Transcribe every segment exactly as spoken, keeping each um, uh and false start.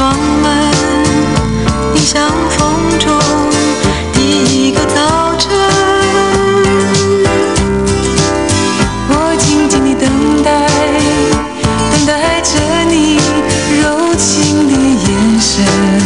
窗门，迎向风中第一个早晨。我静静地等待，等待着你柔情的眼神。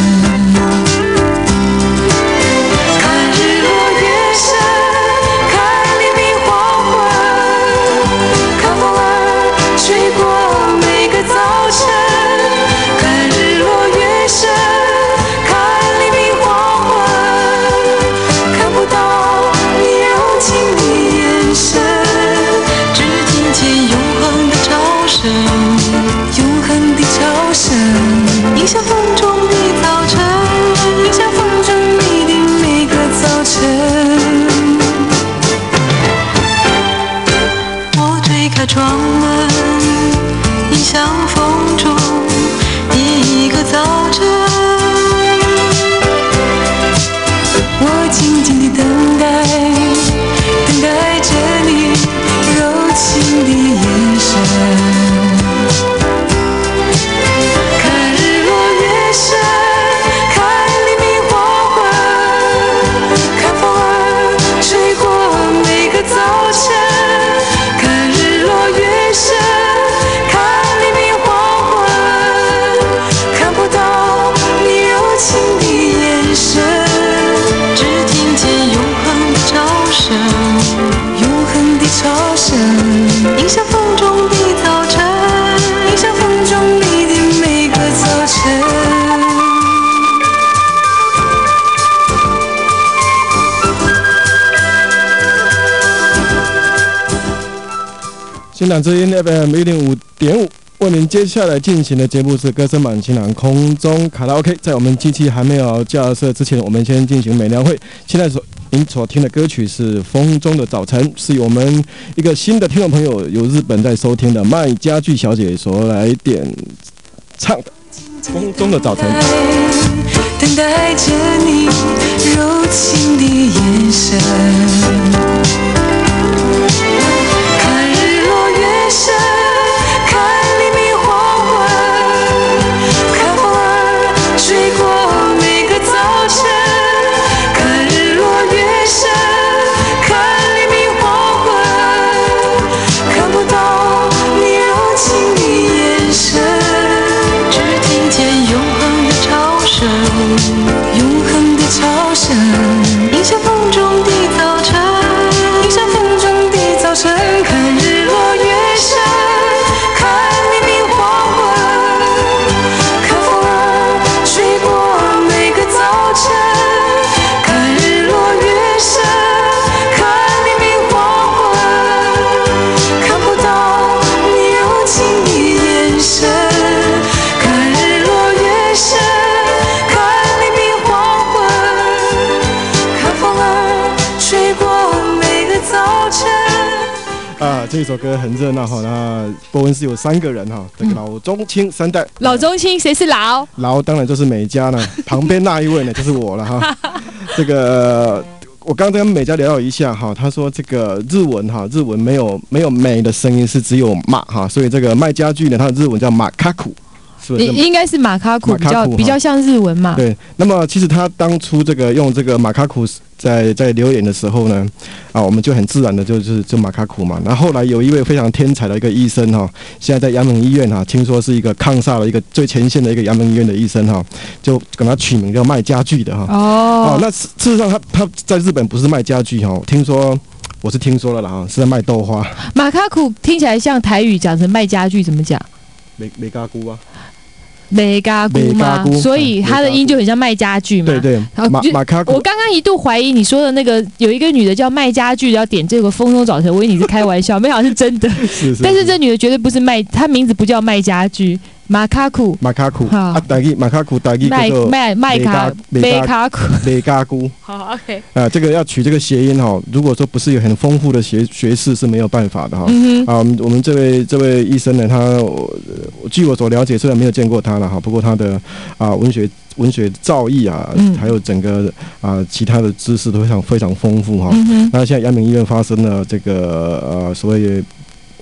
看日落月升，看黎明黄昏，看风儿吹过每个早晨。看日落月升，看黎明黄昏，看不到你柔情的眼神，只听见永恒的潮声，永恒的潮声，迎向风中的早晨，迎向风中你的每个早晨。我推开窗门，迎向风中第一个早晨。我静静地等待，等待着你柔情的眼神。看日落月升，看黎明黄昏，看风儿吹过每个早晨。看日落月升，看黎明黄昏，看不到你柔情的眼神，只听见永恒的潮声，永恒的潮声，迎向风中的早晨，迎向风中你的每个早晨。 新港之音 F M 一零五点五，为您接下来进行的节目是歌声满晴朗空中卡拉 OK。在我们机器还没有架设之前，我们先进行美聊会。现在所您所听的歌曲是《风中的早晨》，是由我们一个新的听众朋友，由日本在收听的麦家具小姐所来点唱的《风中的早晨》。 等待着你柔情的眼神。看日落月升，看黎明黄昏，看风儿吹过每个早晨。看日落月升，看黎明黄昏，看不到你柔情的眼神，只听见永恒的潮声，永恒的潮声，迎向风中的早晨，迎向风中的早晨。看日落月升，看黎明黄昏，看风儿吹过每个早晨。看日落月升，看黎明黄昏，看不到你柔情的眼神。看日落月升，看黎明黄昏，看风儿吹过每个早晨。 啊，这首歌很热闹哈。那波温是有三个人哈，这个老中青三代。 老中青谁是老？ 老当然就是美嘉呢，旁边那一位呢就是我了哈。这个我刚刚跟美嘉聊了一下哈，他说这个日文哈，日文没有没有美的声音，是只有马哈，所以这个卖家具呢，它的日文叫马卡库。是不是应该是马卡库比较比较像日文嘛？ 对。那么其实他当初这个用这个马卡库在在留言的时候呢，啊，我们就很自然的就是就马卡库嘛。然后后来有一位非常天才的一个医生哈，现在在阳明医院哈，听说是一个抗煞的一个最前线的一个阳明医院的医生哈，就给他取名叫卖家具的哈。哦。啊，那事实上他他在日本不是卖家具哈，听说。我是听说了啦哈，是在卖豆花。 马卡库听起来像台语讲成卖家具，怎么讲？ 没没嘎咕啊。 梅嘎姑嘛，所以它的音就很像卖家具嘛。 对对，马马卡姑。 我刚刚一度怀疑你说的那个有一个女的叫卖家具，要点这个风中早晨，我以为你是开玩笑，没想到是真的。 是是。 但是这女的绝对不是卖，她名字不叫卖家具。马卡库， 马卡库啊，台语马卡库，台语叫做卖卖卡卖卡库， 卖家姑。 好 ，OK。 啊，这个要取这个谐音哈，如果说不是有很丰富的学学识是没有办法的哈。嗯啊，我们这位这位医生呢，他我据我所了解，虽然没有见过他了哈，不过他的啊文学文学造诣啊，嗯、还有整个啊其他的知识都非常非常丰富哈。嗯、那现在阳明医院发生了这个呃所谓。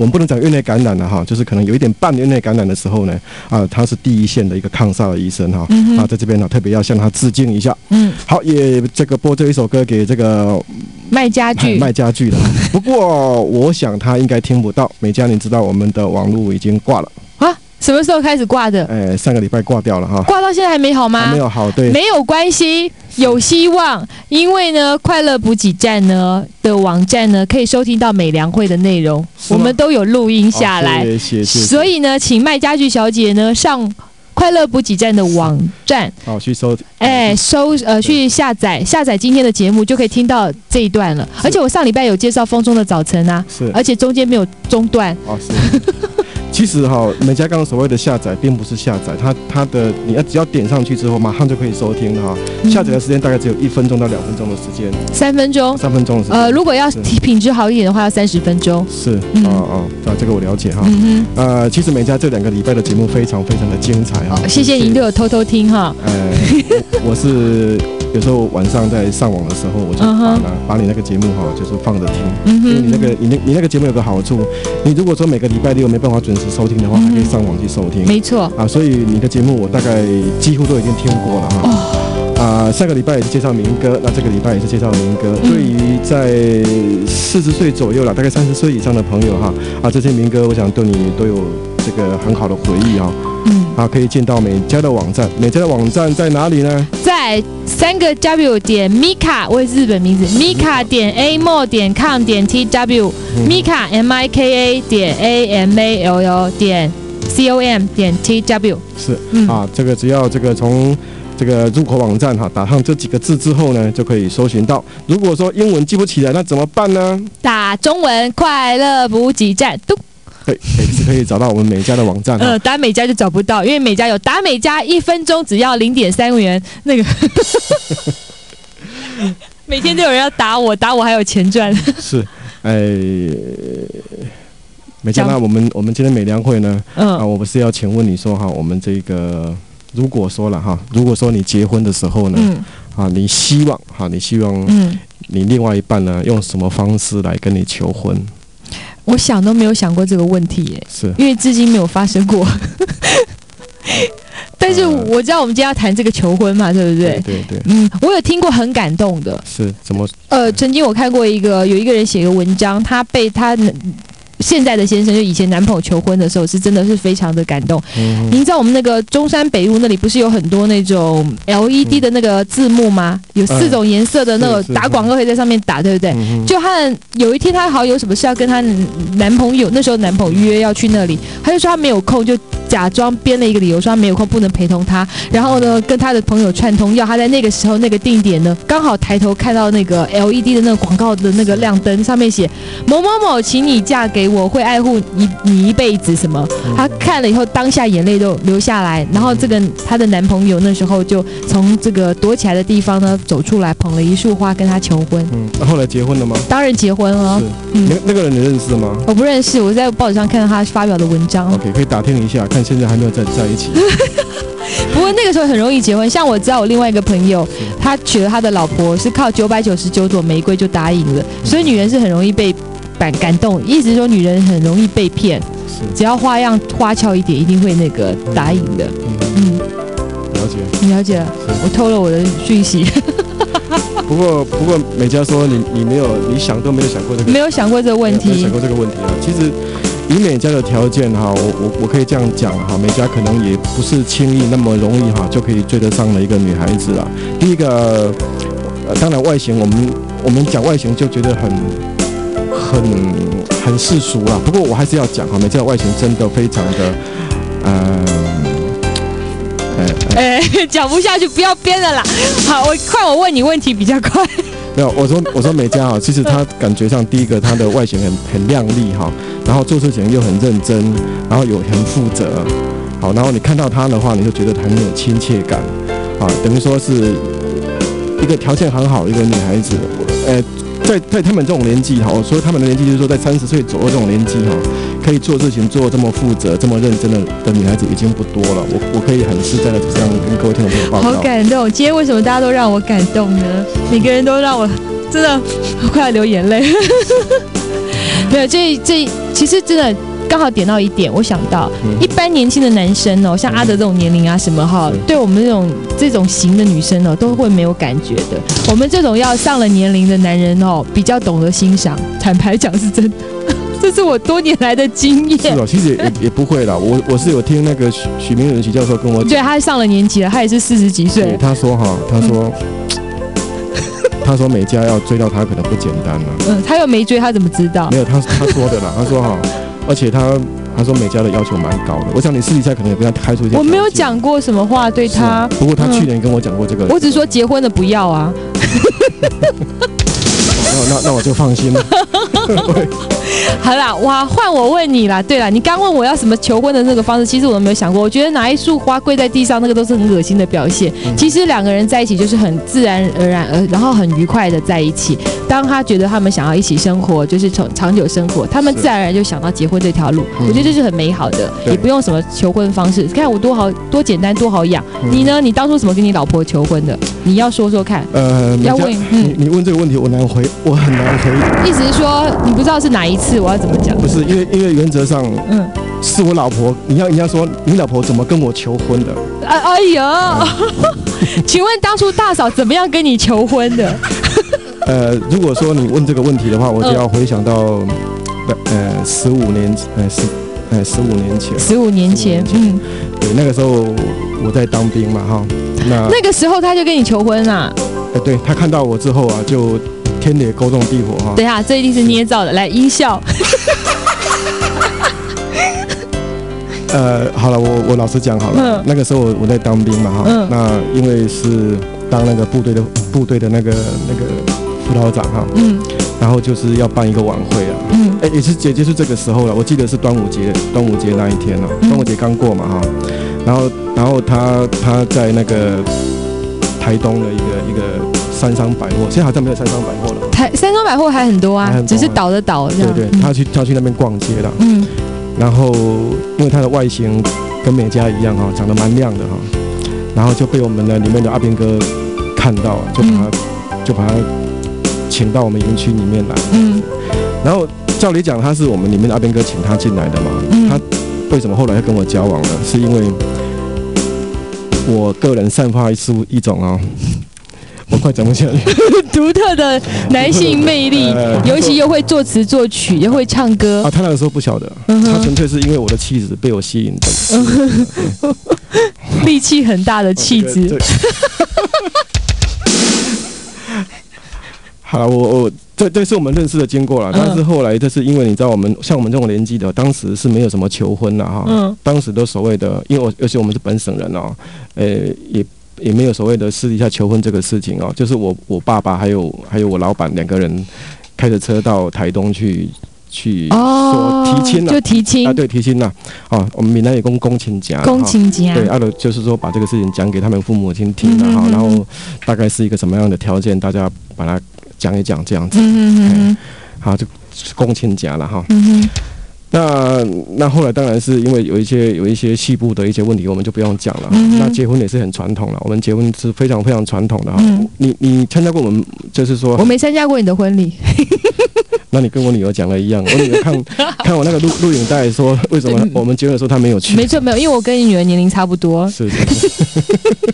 我们不能讲院内感染了哈，就是可能有一点半院内感染的时候呢，啊，他是第一线的一个抗煞的医生哈，嗯、啊，在这边呢特别要向他致敬一下。嗯，好，也这个播这一首歌给这个卖家具， 卖家具的。不过我想他应该听不到。美嘉，你知道我们的网络已经挂了啊？什么时候开始挂的？ 哎，上个礼拜挂掉了哈。 挂到现在还没好吗？ 还没有好，对， 没有关系，有希望，因为呢，快乐补给站呢的网站呢可以收听到美良会的内容，我们都有录音下来， 哦、谢谢谢谢所以呢，请卖家具小姐呢上快乐补给站的网站， 好、哦、去收， 哎，收呃去下载下载今天的节目，就可以听到这一段了。而且我上礼拜有介绍风中的早晨啊， 是， 而且中间没有中断。 哦，是。其实哈、哦，美嘉刚刚所谓的下载，并不是下载，它它的你要只要点上去之后，马上就可以收听了哈。嗯、下载的时间大概只有一分钟到两分钟的时间， 三分钟， 三分钟的时间。 呃，如果要品质好一点的话，要三十分钟。 是，嗯、哦哦，啊，这个我了解哈。嗯呃，其实美嘉这两个礼拜的节目非常非常的精彩哈、哦。 谢谢您对我偷偷听哈。 呃，我, 我是有时候晚上在上网的时候，我就把那、uh-huh. 把你那个节目哈，就是放着听，嗯、因为你那个你那你那个节目有个好处，你如果说每个礼拜六没办法准时收听的话，还可以上网去收听。 没错啊，所以你的节目我大概几乎都已经听过了哈。哦啊，上个礼拜也是介绍民歌，那这个礼拜也是介绍民歌。嗯、对于在四十岁左右了，大概三十岁以上的朋友哈，啊，这些民歌我想对你都有这个很好的回忆哈。嗯，啊，可以见到美嘉的网站，美嘉的网站在哪里呢？ 在三个 W 点 Mika， 我也是日本名字 ，Mika 点 A M O 点 com 点 T W，Mika M I K A 点 A M A L L 点 C O M 点 T W。 是，嗯、啊，这个只要这个从这个入口网站哈，打上这几个字之后呢，就可以搜寻到。如果说英文记不起来，那怎么办呢？ 打中文快乐补给站，嘟。 对，也是可以找到我们美嘉的网站。 呃，打美嘉就找不到，因为美嘉有打美嘉一分钟只要零点三元，那个每天都有人要打我，打我还有钱赚。 是，哎，美嘉，那我们我们今天美良会呢，嗯啊，我不是要请问你说哈，我们这个如果说了哈，如果说你结婚的时候呢，嗯、啊，你希望哈，你希望嗯，你另外一半呢用什么方式来跟你求婚？ 我想都没有想过这个问题耶， 是因为至今没有发生过。但是我知道我们今天要谈这个求婚嘛，对不对？ 对对对。 嗯，我有听过很感动的， 是怎么？ 呃，曾经我看过一个有一个人写一个文章，他被他现在的先生就以前男朋友求婚的时候，是真的是非常的感动。嗯、您知道我们那个中山北路那里不是有很多那种 L E D 的那个字幕吗？有四种颜色的那个打广告可以在上面打，对不对？嗯、就她有一天她好像有什么事要跟她男朋友，那时候男朋友约要去那里，她就说她没有空，就假装编了一个理由说她没有空不能陪同她，然后呢跟她的朋友串通，要她在那个时候那个定点呢刚好抬头看到那个 L E D 的那个广告的那个亮灯，上面写某某某，请你嫁给我。我会爱护你，你一辈子什么？她看了以后，当下眼泪都流下来。然后这个她的男朋友那时候就从这个躲起来的地方呢走出来，捧了一束花跟她求婚。 嗯，那后来结婚了吗？ 当然结婚了。 是，嗯，那那个人你认识吗？ 我不认识，我在报纸上看到他发表的文章。 OK， 可以打听一下，看现在还没有在在一起。 不过那个时候很容易结婚，像我知道我另外一个朋友，他娶了他的老婆是靠九百九十九朵玫瑰就答应了，所以女人是很容易被感感动，意思是说女人很容易被骗，只要花样花俏一点，一定会那个答应的。嗯， 了解， 你了解了，我透了我的讯息。 不过不过，美嘉说你你没有，你想都没有想过这个， 没有想过这个问题， 没有想过这个问题啊。其实以美嘉的条件哈，我我我可以这样讲哈，美嘉可能也不是轻易那么容易哈就可以追得上了一个女孩子了。第一个，呃，当然外形，我们我们讲外形就觉得很。很很世俗啦，不过我还是要讲哈，美嘉的外形真的非常的，呃， 哎、欸，讲、欸、不下去，不要编了啦。好，我快我问你问题比较快。 没有，我说我说美嘉哈，其实她感觉上第一个她的外形很很靓丽哈，然后做事情又很认真，然后有很负责，好，然后你看到她的话，你就觉得很有亲切感，啊，等于说是一个条件很好的一个女孩子，呃。在在他们这种年纪哈，所以他们的年纪就是说在三十岁左右这种年纪哈，可以做事情做这么负责、这么认真的的女孩子已经不多了。我我可以很实在的这样跟各位听众朋友报告。 好感动！今天为什么大家都让我感动呢？每个人都让我真的快要流眼泪。 没有，这这其实真的刚好点到一点，我想到、嗯、一般年轻的男生哦，像阿德这种年龄啊什么哈，对我们这种这种型的女生哦，都会没有感觉的。我们这种要上了年龄的男人哦，比较懂得欣赏。坦白讲是真的。这是我多年来的经验。 是哦，其实 也, 也, 也不会啦。我我是有听那个许许明仁许教授跟我讲， 对，他上了年纪了，他也是四十几岁。 他说哈，他说，嗯、他说美嘉要追到他可能不简单了。 嗯，他又没追，他怎么知道？ 没有，他他说的啦。他说哈，而且他他说美嘉的要求蛮高的。我想你私底下可能也跟他开出一些。 我没有讲过什么话对他。 啊、不过他去年跟我讲过这个、嗯。 我只说结婚的不要啊。 哦、那那我就放心了。 好啦，哇，换我问你啦。对啦，你刚问我要什么求婚的那个方式，其实我都没有想过。我觉得拿一束花跪在地上，那个都是很恶心的表现。嗯、其实两个人在一起就是很自然而然，而然后很愉快的在一起。当他觉得他们想要一起生活，就是长长久生活，他们自然而然就想到结婚这条路。我觉得这是很美好的，也不用什么求婚方式。看我多好，多简单，多好养。嗯、你呢？你当初怎么跟你老婆求婚的？你要说说看。 呃，要问，嗯、你你问这个问题，我难回，我很难回答。 意思是说，你不知道是哪一次，我要怎么讲？ 不是，因为因为原则上，嗯，是我老婆。你要人家说你老婆怎么跟我求婚的？ 哎哎呀，嗯、请问当初大嫂怎么样跟你求婚的？ 呃，如果说你问这个问题的话，我就要回想到，呃，十五年，呃十，呃十五年前。 十五年前，嗯， 对，那个时候我在当兵嘛，哈，那那个时候他就跟你求婚啊？ 呃，对他看到我之后啊，就天雷勾动地火哈。 等一下，这一定是捏造的，来音效。 呃，好了，我我老实讲好了，嗯、那个时候我我在当兵嘛哈，嗯、那因为是当那个部队的部队的那个那个辅导长哈，嗯，然后就是要办一个晚会啊，嗯，哎，也是也就是这个时候了，我记得是端午节，端午节那一天了，嗯、端午节刚过嘛哈，然后然后他他在那个台东的一个一个三商百货，现在好像没有三商百货了， 台三商百货还很多啊，多只是倒的倒这样， 对对，他去他去那边逛街了，嗯。然后，因为它的外形跟美嘉一样哈，长得蛮亮的哈，然后就被我们的里面的阿兵哥看到，就把他、嗯、就把他请到我们营区里面来。嗯。然后照理讲，他是我们里面的阿兵哥请他进来的嘛。嗯。他为什么后来要跟我交往呢？是因为我个人散发出一种啊。我快讲不下去。 独特的男性魅力，呃、尤其又会作词作曲，又会唱歌。 啊，他那个时候不晓得，嗯、他纯粹是因为我的气质被我吸引的。嗯、 力气很大的气质。 好了，我我这这是我们认识的经过了，但是后来这是因为你知道我们像我们这种年纪的，当时是没有什么求婚了哈，嗯、当时都所谓的，因为我而且我们是本省人哦，呃也。也没有所谓的私底下求婚这个事情哦，就是我我爸爸还有还有我老板两个人开着车到台东去去说提亲了， 就提亲啊，对，提亲了啊，我们闽南也公公亲家， 公亲家， 对，啊，就是说把这个事情讲给他们父母亲听了哈，然后大概是一个什么样的条件，大家把它讲一讲这样子，嗯好，就公亲家了哈。嗯那那后来当然是因为有一些有一些细部的一些问题，我们就不用讲了。嗯、那结婚也是很传统了，我们结婚是非常非常传统的哈。嗯、你你参加过我们就是说， 我没参加过你的婚礼。 那你跟我女儿讲了一样，我女儿看看我那个录录影带说，为什么我们结婚的时候她没有去？ 没错，没有，因为我跟你女儿年龄差不多。 是是是。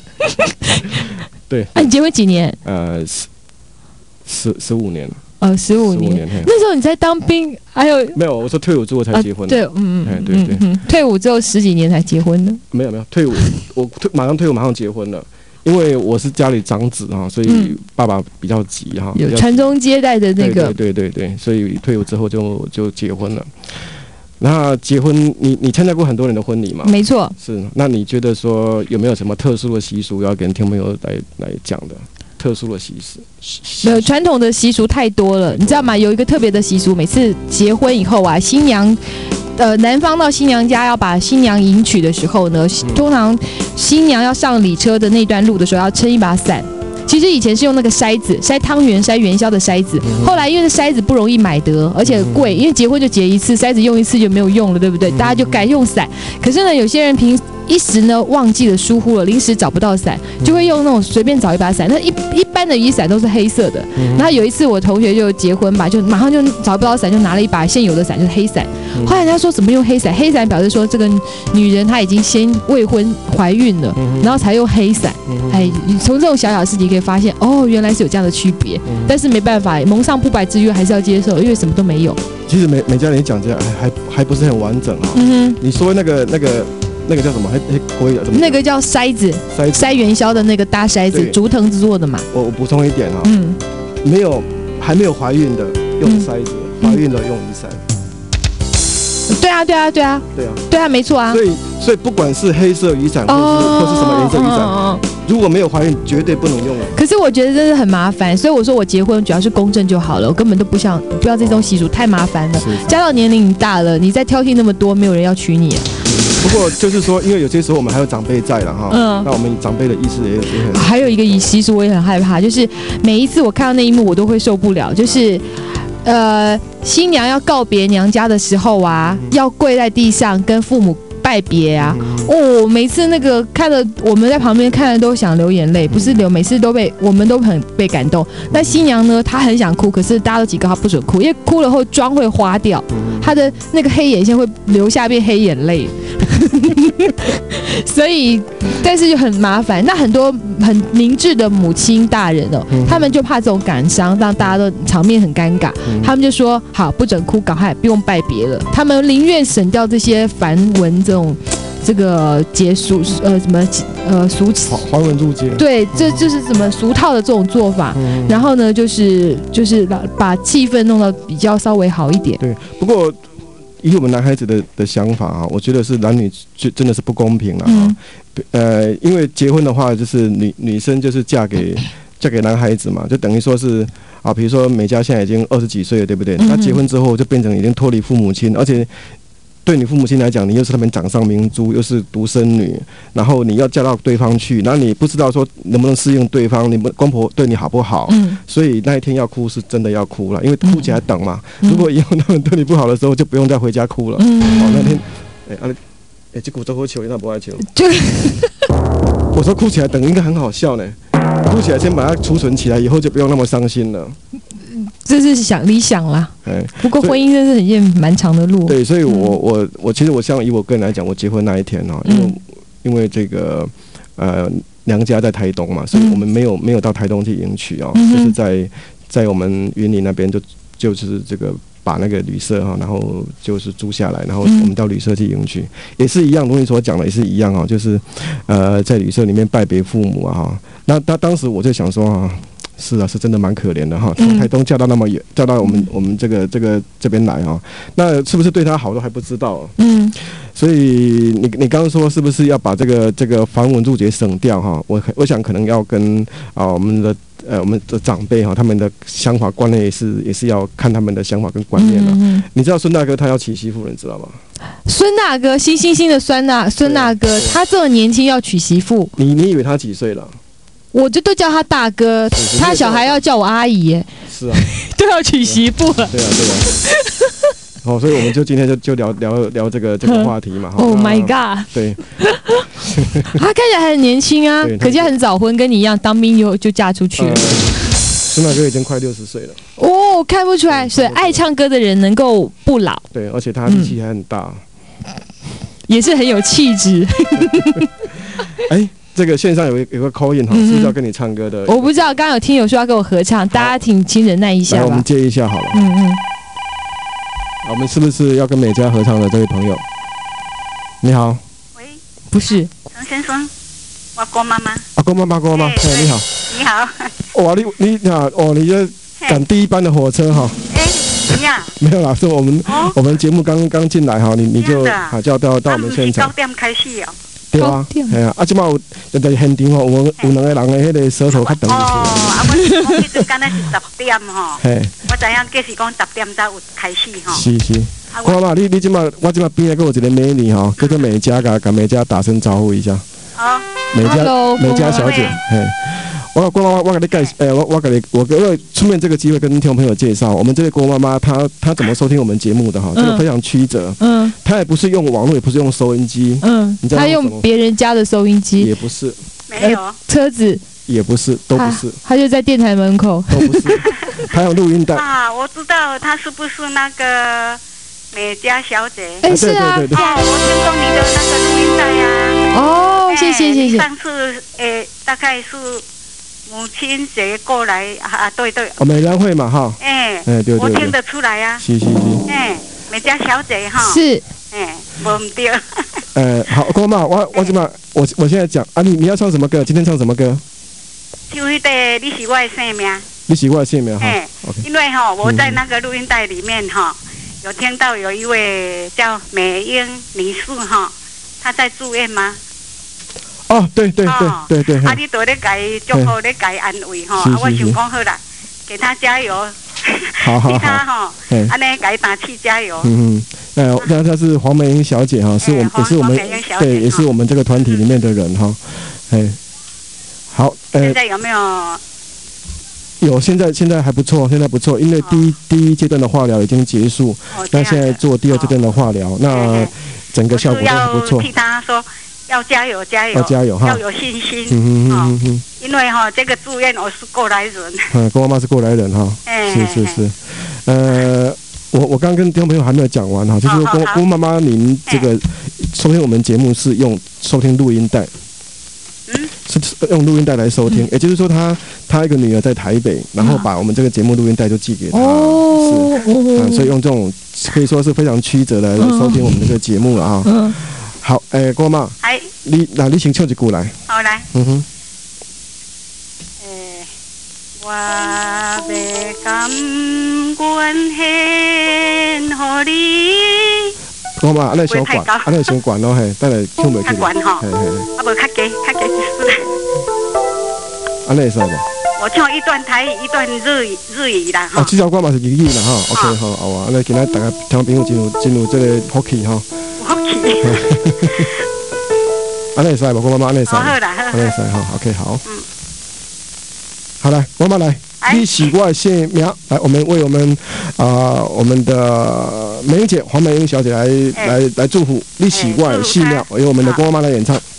对。 那、啊、你结婚几年？ 呃，十十十五年了。 呃，十五年，年那时候你在当兵，还有没有？我说退伍之后才结婚、啊。对， 嗯嗯，对对、嗯， 退伍之后十几年才结婚的。 没有没有，退伍我退马上退伍马上结婚了，因为我是家里长子哈，所以爸爸比较急哈， 有传宗接代的那个。 对对对对，所以退伍之后就就结婚了。那结婚，你你参加过很多人的婚礼吗？ 没错。 是，那你觉得说有没有什么特殊的习俗要跟听众朋友来来讲的？特殊的习俗， 没有传统的习俗太多了，你知道吗？有一个特别的习俗，每次结婚以后啊，新娘，呃，男方到新娘家要把新娘迎娶的时候呢，通常新娘要上礼车的那段路的时候，要撑一把伞。其实以前是用那个筛子筛汤圆、筛元宵的筛子，后来因为筛子不容易买得，而且贵，因为结婚就结一次，筛子用一次就没有用了，对不对？大家就改用伞。可是呢，有些人平一时呢忘记了疏忽了，临时找不到伞，就会用那种随便找一把伞。那一一般的雨伞都是黑色的。然后有一次我同学就结婚吧，就马上就找不到伞，就拿了一把现有的伞，就是黑伞。后来人家说怎么用黑伞？黑伞表示说这个女人她已经先未婚怀孕了，然后才用黑伞。哎，从这种小小事情可以发现，哦，原来是有这样的区别。但是没办法，蒙上不白之冤还是要接受，因为什么都没有。 其实美美嘉你讲这样还还还不是很完整啊。嗯哼，你说那个那个那个叫什么？还还国语怎么？ 那个叫筛子， 筛筛元宵的那个大筛子，竹藤子做的嘛。 我我补充一点啊，嗯，没有还没有怀孕的用筛子，怀孕了用雨伞。 对啊，对啊，对啊， 对啊， 对啊，没错啊。 所以，所以不管是黑色雨伞，或是、哦、或是什么颜色雨伞、哦，如果没有怀孕，绝对不能用了。 可是我觉得真的很麻烦，所以我说我结婚主要是公证就好了，我根本都不想不要这种习俗，太麻烦了。加到年龄大了，你再挑剔那么多，没有人要娶你。 不过就是说，因为有些时候我们还有长辈在了哈，嗯，那我们长辈的意思也也很。 还有一个习俗我也很害怕，就是每一次我看到那一幕，我都会受不了，就是。呃，新娘要告别娘家的时候啊，嗯、要跪在地上跟父母拜别啊。嗯、哦，每次那个看了，我们在旁边看了都想流眼泪，不是流，每次都被我们都很被感动。那新娘呢，她很想哭，可是大家都警告她不准哭，因为哭了后妆会花掉，她的那个黑眼线会流下变黑眼泪。所以，但是就很麻烦。那很多很明智的母亲大人哦，嗯、他们就怕这种感伤，让大家都场面很尴尬。嗯、他们就说：“好，不准哭，赶快不用拜别了。”他们宁愿省掉这些繁文这种这个节俗呃什么呃俗繁文缛节。 对，这就是什么俗套的这种做法。嗯、然后呢，就是就是把气氛弄到比较稍微好一点。 对，不过。以我们男孩子的的想法啊，我觉得是男女就真的是不公平了啊。嗯、呃，因为结婚的话，就是女女生就是嫁给嫁给男孩子嘛，就等于说是啊，比如说美嘉现在已经二十几岁了，对不对？她、嗯、结婚之后就变成已经脱离父母亲，而且对你父母亲来讲，你又是他们掌上明珠，又是独生女，然后你要嫁到对方去，然后你不知道说能不能适应对方，你们公婆对你好不好？嗯，所以那一天要哭是真的要哭了，因为哭起来等嘛。嗯、如果以后他们对你不好的时候，就不用再回家哭了。嗯，哦，那天，哎、欸，啊，哎、欸，这骨头会求，那不爱求。我说哭起来等应该很好笑呢，哭起来先把它储存起来，以后就不用那么伤心了。 这是想理想啦，不过婚姻真是一件蛮长的路。 对，所以我我我其实我像以我个人来讲，我结婚那一天哦，因为、嗯、因为这个呃娘家在台东嘛，所以我们没有没有到台东去迎娶哦，嗯、就是在在我们云林那边就就是这个把那个旅社哈，然后就是租下来，然后我们到旅社去迎娶，嗯、也是一样，东西所讲的也是一样哦，就是呃在旅社里面拜别父母啊哈。那那当时我就想说啊。是啊，是真的蛮可怜的哈，从台东嫁到那么远，嫁到我们我们这个这个这边来哈，那是不是对他好都还不知道。嗯，所以你你刚刚说是不是要把这个这个繁文缛节省掉哈？我我想可能要跟啊我们的呃我们的长辈哈，他们的想法观念也是也是要看他们的想法跟观念了。嗯、你知道孙大哥他要娶媳妇了，你知道吗？ 孙大哥，新星星的孙大孙大哥，他这么年轻要娶媳妇， 你你以为他几岁了？ 我就都叫他大哥，他小孩要叫我阿姨耶。 是啊， 都要娶媳妇了。 对啊，对啊。哦，所以我们就今天就就聊聊聊这个这个话题嘛。 Oh my god！ 对， 他看起来还很年轻啊，可见很早婚，跟你一样，当兵就就嫁出去了。 孙大哥已经快六十岁了。 哦，看不出来，所以爱唱歌的人能够不老。 对，而且他力气还很大， 嗯、也是很有气质。 哎。这个线上有有个 call in 哈，是不是要跟你唱歌的？ 我不知道，刚刚有听友说要跟我合唱，大家请请忍耐一下吧。 来，我们接一下好了。嗯嗯。我们是不是要跟美嘉合唱的这位朋友？你好。 喂。 不是。 陈先生，我郭妈妈。 啊，郭妈妈，郭妈妈，哎，你好。 你好。 哇，你你好，哦，你这赶第一班的火车哈。 哎，怎样？ 没有啦，是我们我们节目刚刚进来哈，你你就啊就要到到我们现场。 九点开始哦。 对啊，系啊，啊，即马有在现场吼，有有两个人的迄个舌头较长一些。哦， 啊，我是讲迄阵敢若是十点吼。嘿，我知影，计是讲十点才有开始吼。 是是。看嘛，你你即马我即马边个有一个美女吼，叫做美嘉，甲甲美嘉打声招呼一下。 好。 美嘉，美嘉小姐，嘿， 我郭妈妈，我给你介，哎、欸，我我给你，我我顺便这个机会跟听众朋友介绍，我们这位郭妈妈，她她怎么收听我们节目的哈？这个非常曲折。嗯。她也不是用网络，也不是用收音机。嗯。你知道她用别人家的收音机。 也不是。 没有。 车子。 也不是，都不是。 她就在电台门口。 都不是。她用录音带。 啊，我知道，她是不是那个美嘉小姐？ 哎、欸，是啊。 对对对对哦，我听过你的那个录音带呀、啊。 哦，谢谢谢谢。 上次诶、欸，大概是母亲节过来啊，对对。 哦，美良会嘛哈。 哎、欸， 哎、欸、对对对。 我听得出来呀、啊。 是是是。 哎、欸，美嘉小姐哈。 是。 哎、欸，无唔对。 呃，好，郭妈，我我怎么，我我现在讲啊，你你要唱什么歌？今天唱什么歌？ 唱迄个你是我的生命。 你是我的生命哈。 哎、欸， okay. 因为哈，我在那个录音带里面哈。有听到有一位叫美英女士哈，她在住院吗？ 哦，对对对对对。 啊，你都咧给祝福，咧给安慰哈。啊，我想讲好啦，给她加油。 好好好。 替她哈，安尼给打气加油。 嗯嗯，呃，那她是黄美英小姐哈，是我们也是我们对，也是我们这个团体里面的人哈。哎，好，呃。 现在有没有？ 有，现在现在还不错，现在不错，因为第一、哦、第一阶段的化疗已经结束，哦、那现在做第二阶段的化疗，哦、那整个效果都还不错。 替他说要加油，加油， 要加油哈， 要有信心。 嗯嗯嗯嗯。 因为哈、哦，这个住院我是过来人。 嗯，郭妈妈是过来人哈。哎、是是是，呃，我我刚跟听众朋友还没有讲完哈，就是郭郭妈妈，您这个收听我们节目是用收听录音带。嗯，是用录音带来收听，嗯、也就是说他，他他一个女儿在台北，然后把我们这个节目录音带就寄给他，哦、是、嗯，所以用这种可以说是非常曲折的来收听我们这个节目了啊。嗯，好，诶、欸，郭妈，哎，你那你先唱一句来， 好来，嗯哼，诶、欸，我要感恩献予你。 我嘛，安尼小管，安尼小管咯，嘿，等下唱袂起。 较悬吼，嘿嘿，啊无较低，较低一丝。 安尼会使无？ 我唱一段台语，一段日语，日语啦。 啊，这首歌嘛是日语啦，哈 ，OK， 好，好啊，安尼今仔大家听众朋友进入进入这个福气哈。 福气。 安尼会使无？我妈妈安尼会使。 好啦，好。 安尼会使哈 ，OK， 好。嗯。好来，我妈来。你是我的生命，来，我们为我们啊、呃，我们的美英姐黄美英小姐来、欸、来来祝福你是我的生命，由我们的郭妈妈来演唱。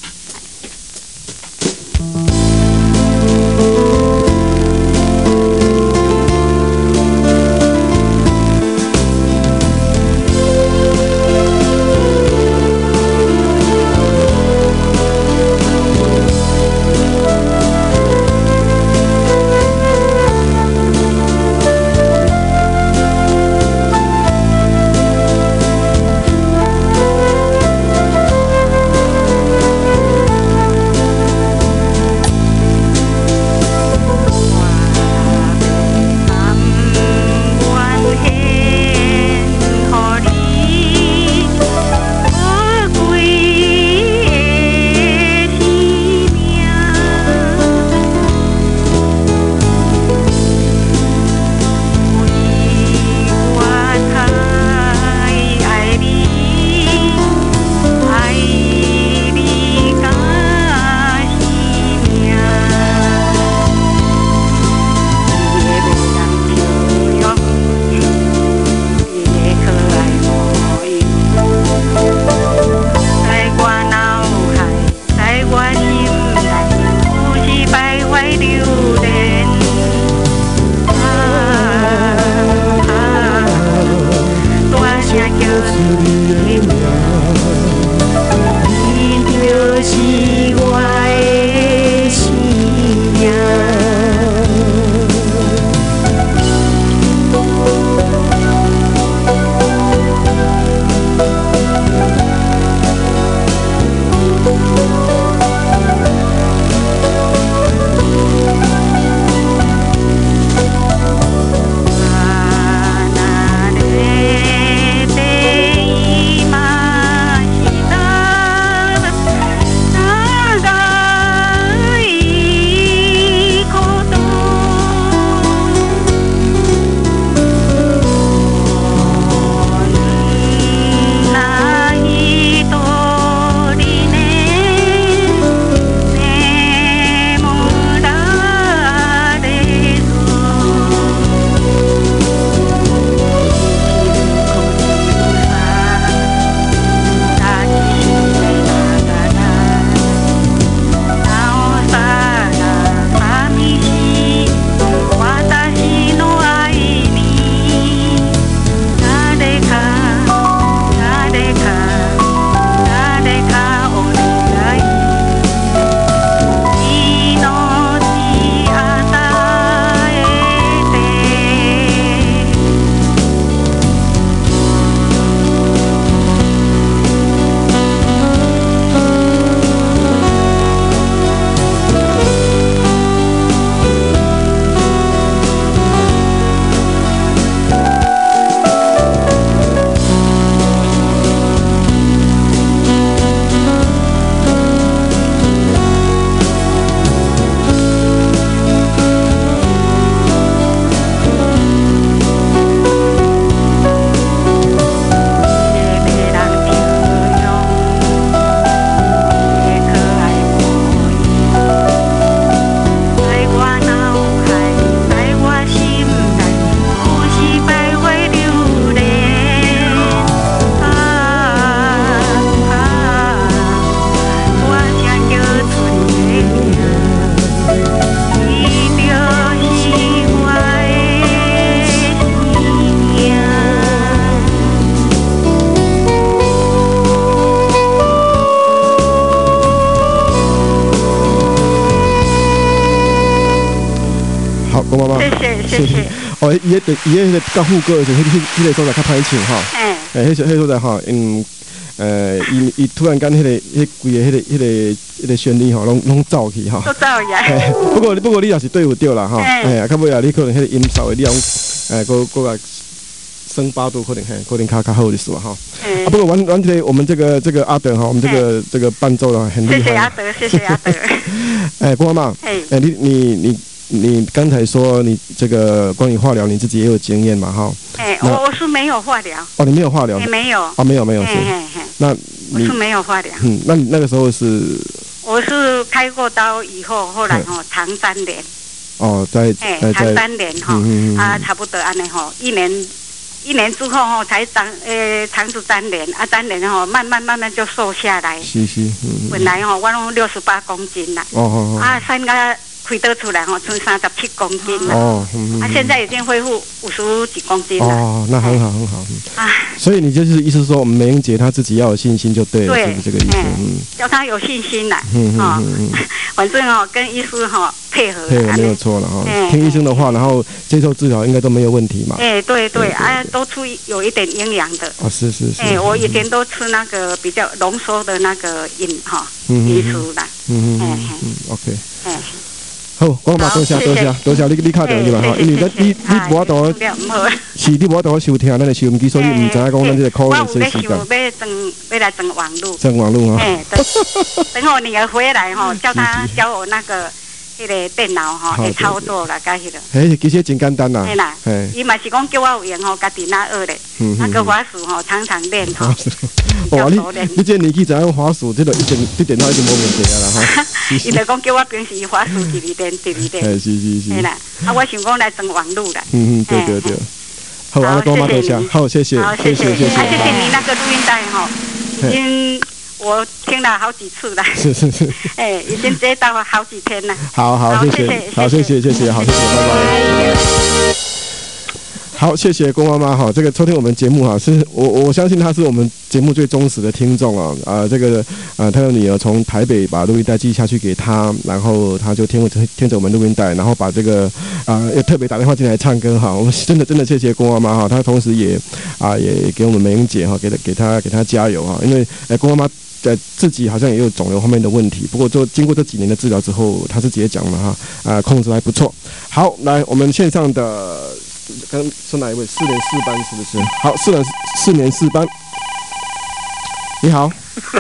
好，郭妈妈， 谢谢谢谢。 哦，伊迄个伊迄个甲副歌的时候，迄迄迄个所在较歹唱哈。 哎。 诶，迄迄所在哈，嗯，呃，伊伊突然间迄个迄规个迄个迄个迄个旋律吼，拢拢走去哈。 都走呀。 不过不过你也是对有对啦哈。哎呀，到尾啊，你可能迄个音稍微你用，诶，个个个升八度可能嘿，可能较较好的是吧哈。啊，不过完完这我们这个这个阿德哈，我们这个这个伴奏的很厉害。 谢谢阿德，谢谢阿德。 哎，郭妈妈，哎，你你你。你刚才说你这个关于化疗，你自己也有经验嘛？哈。 哎，我我是没有化疗。 哦，你没有化疗？ 也没有。 哦，没有没有是。那我是没有化疗。 嗯，那你那个时候是？ 我是开过刀以后，后来哈肠粘连。 哦，在哎，肠粘连哈，啊，差不多安尼哈，一年一年之后哈才长呃肠子粘连，啊粘连哈慢慢慢慢就瘦下来。 是是。嗯。 本来哈我拢六十八公斤啦。哦哦哦。啊，三个。开刀出来吼，剩三十七公斤了。哦，嗯，啊，现在已经恢复五十几公斤了。哦， 那很好，很好。啊，所以你就是意思说，我们美英姐她自己要有信心就对了，是不是这个意思？嗯， 叫她有信心啦。嗯嗯嗯。反正哦，跟医师哈配合。 配合没有错了哈，听医生的话，然后接受治疗，应该都没有问题嘛。 哎，对对，啊，都出有一点营养的。 啊，是是是。 哎，我以前都吃那个比较浓缩的那个饮哈，饮食啦。嗯嗯嗯 ，OK。哎。好，我嘛多谢多谢多谢你你敲电话嘛吼，因为咱你你无法度，是你无法度收听咱的收音机，所以唔知影讲咱这个口音是时间。 我有要装要来装网络。 装网络啊。 哎，等我女儿回来吼，叫她教我那个迄个电脑吼会操作啦，甲迄个。 嘿，其实真简单啦。 嘿啦，伊嘛是讲叫我有闲吼，家己哪学咧。那个滑鼠吼，常常练吼。 哇，你你这年纪知影滑鼠，这个一定对电脑一定无问题啊啦哈。 伊就讲叫我平时滑鼠直直练，直直练。 哎，是是是。 嘿啦，啊，我想讲来装网络啦。 嗯嗯，对对对。好，啊，多谢多谢，好，谢谢，谢谢谢谢。 还谢谢你那个录音带哈，因我听了好几次了。 是是是。 哎，已经接到好几天了。 好好，谢谢，好，谢谢谢谢，好，谢谢，拜拜。好，谢谢郭妈妈哈，这个收听我们节目哈，是我我相信她是我们节目最忠实的听众啊啊，这个呃，她的女儿从台北把录音带寄下去给她，然后她就听听着我们录音带，然后把这个啊也特别打电话进来唱歌哈，我们真的真的谢谢郭妈妈哈，她同时也啊也给我们美英姐哈，给给她给她加油哈，因为哎郭妈妈呃自己好像也有肿瘤方面的问题，不过做经过这几年的治疗之后，她自己也讲了哈啊控制还不错。好，来我们线上的。刚是哪一位？四年四班是不是？好，四年四年四班。你好。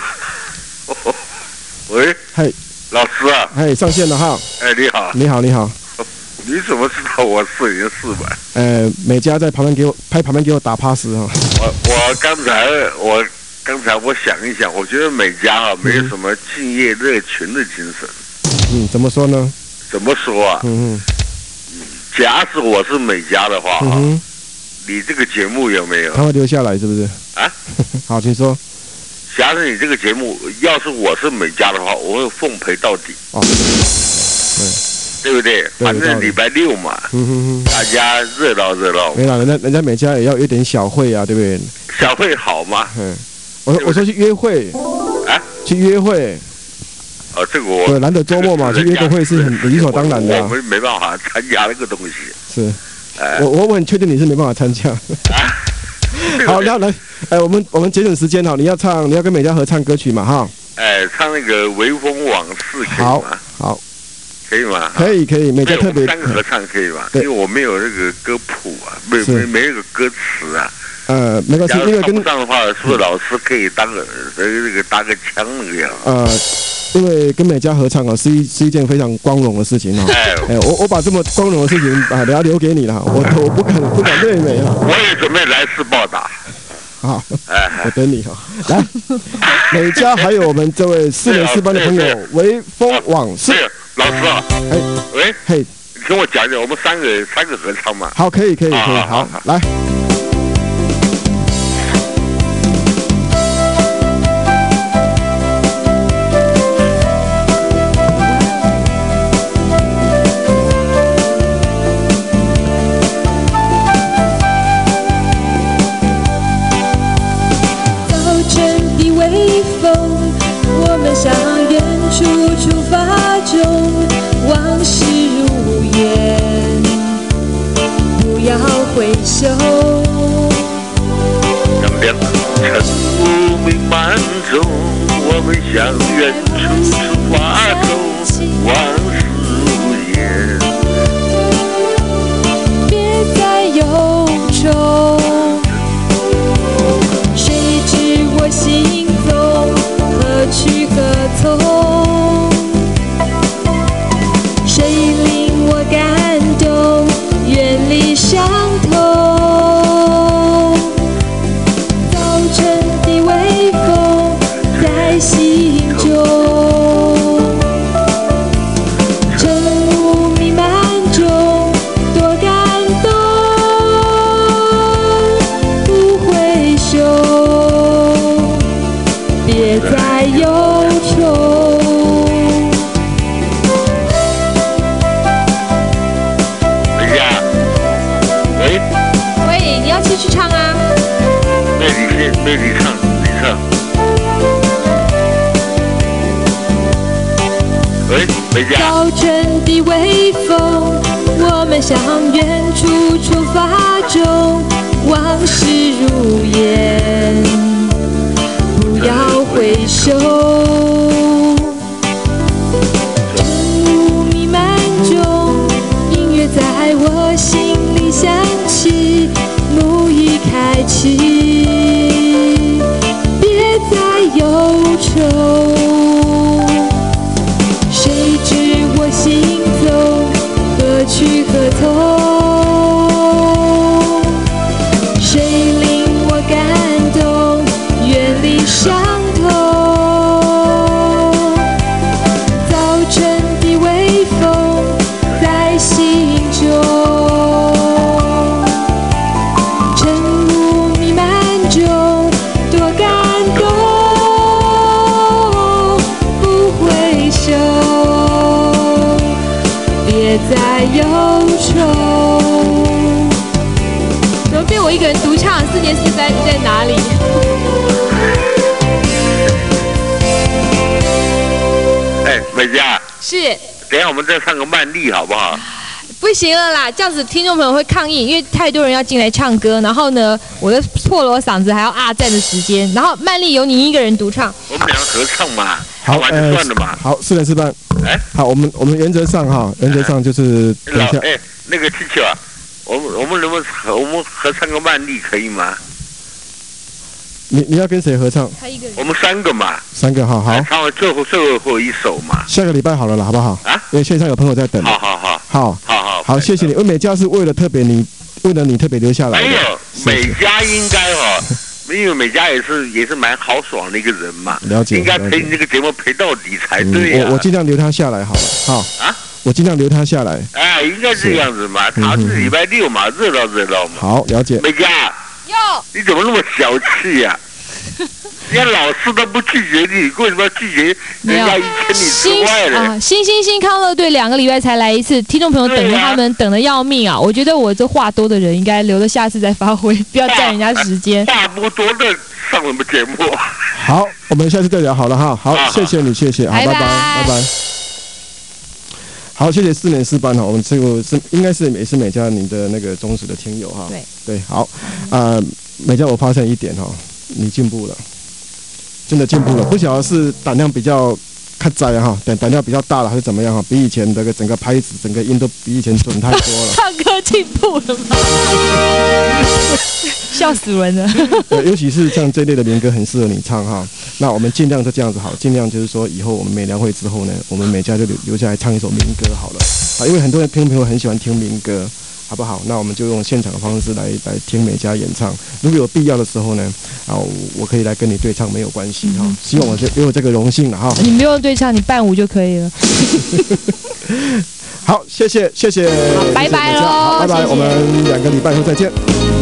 喂。 嘿。 老师啊。 嘿，上线了哈。 哎，你好。 你好，你好。 你怎么知道我四年四班？ 呃，美嘉在旁边给我拍旁边给我打 pass 哈。 我我刚才我刚才我想一想，我觉得美嘉啊没有什么敬业乐群的精神。 嗯，怎么说呢？ 怎么说啊？嗯嗯。假使我是美嘉的话，嗯、你这个节目有没有？ 他会留下来是不是？ 啊， 好，请说。 假使你这个节目，要是我是美嘉的话，我会奉陪到底。哦，对，对不对？反正礼拜六嘛，嗯哼哼，大家热闹热闹。 没啦，人家人家美嘉也要有点小会啊，对不对？ 小会好吗？ 嗯，我我说去约会啊，去约会。 哦，这个我对，难得周末嘛，去约个会是很理所当然的、啊。 我们没办法参加那个东西。 是，呃、我我很确定你是没办法参加。啊、好，然后来，哎，我们我们节省时间哈，你要唱，你要跟美嘉合唱歌曲嘛哈。 哎，唱那个《微风往事》可以吗？ 好， 好， 可以吗？ 可以可以，美嘉特别三个合唱可以吗？因为我没有那个歌谱啊，没没没那个歌词啊。 呃，没关系，因为跟这样的话，是不是老师可以当个那个搭个腔那个样？ 呃。因为跟美嘉合唱哦，是一是一件非常光荣的事情哦。哎，我我把这么光荣的事情啊，等下留给你了，我我不敢不敢对美了。 我也准备来世报答。 好，哎，我等你哈。来，美嘉还有我们这位四年四班的朋友，微风往事。 老师啊，哎，喂， 嘿， 跟我讲讲，我们三个三个合唱嘛。 好，可以可以可以，好，来。 向远处出发中，往事如烟。 回首。 两两晨雾弥漫中，我们向远处出发中，往事如烟。 别再忧愁，谁知我行踪何去何从？谁令我感动，远离伤痛？早晨的微风在心中，晨雾弥漫中多感动，不回首，别再忧愁。 等一下，喂， 喂，你要继续唱啊？ 那你先，那你唱，你唱。喂，回家。 早晨的微风，我们向远处出发中，往事如烟，不要回首。晨雾弥漫中，音乐在我心里响起，沐浴开启，别再忧愁。谁知我行踪何去何从？谁令我感动，远离伤痛？早晨的微风在心中，晨雾弥漫中多感动，不回首，别再忧愁。怎么变我一个人独唱？四年四三，你在哪里？ 哎，美嘉， 是。 等一下我们再唱个慢力好不好？ 不行了啦，这样子听众朋友会抗议，因为太多人要进来唱歌，然后呢，我的破锣嗓子还要啊站的时间，然后曼丽由你一个人独唱， 我们两个合唱嘛， 好， 完就算了嘛。 好，四人四班。 哎， 好，我们我们原则上哈，原则上就是等一下。 老哎，那个气球啊，我们我们能不能合我们合唱个慢力可以吗？ 你你要跟谁合唱？ 他一个人。 我们三个嘛。 三个，好好。 唱完最后最后一首嘛。 下个礼拜好了啦，好不好？ 啊？ 因为线上有朋友在等。 好好好。 好。 好好。 好，谢谢你。魏美嘉是为了特别你，为了你特别留下来的。 没有，美嘉应该哦，因为美嘉也是也是蛮豪爽的一个人嘛。 了解。 应该陪你这个节目陪到底才对啊。 我我尽量留他下来好了。好。 啊？ 我尽量留他下来。 哎，应该这样子嘛，他是礼拜六嘛，热闹热闹嘛。 好，了解。 美嘉。 哟。 你怎么那么小气呀？人家老师都不拒绝你，为什么要拒绝人家一千里之外的？ 啊，新星星康乐队两个礼拜才来一次，听众朋友等着他们等得要命啊！我觉得我这话多的人应该留着下次再发挥，不要占人家时间。 话不多的上什么节目？ 好，我们下次再聊好了哈。好，谢谢你，谢谢，好，拜拜，拜拜。好，谢谢四年四班哈，我们这个是应该是也是美嘉您的那个忠实的听友哈。 对对，好，啊、呃，美嘉我发现一点哈，你进步了。真的进步了，不晓得是胆量比较看窄哈，胆胆量比较大了，还是怎么样哈？比以前这个整个拍子、整个音都比以前准太多了。 唱歌进步了吗？笑死人了。 对，尤其是像这类的民歌，很适合你唱哈。那我们尽量就这样子好，尽量就是说，以后我们美良会之后呢，我们美嘉就留留下来唱一首民歌好了啊，因为很多人听众朋友很喜欢听民歌。好不好？那我们就用现场的方式来来听美嘉演唱。如果有必要的时候呢，啊，我可以来跟你对唱，没有关系哈。嗯、希望我就有我这个荣幸了哈。 你不用对唱，你伴舞就可以了。 好，谢谢谢谢， 拜拜喽， 拜拜，我们两个礼拜后再见。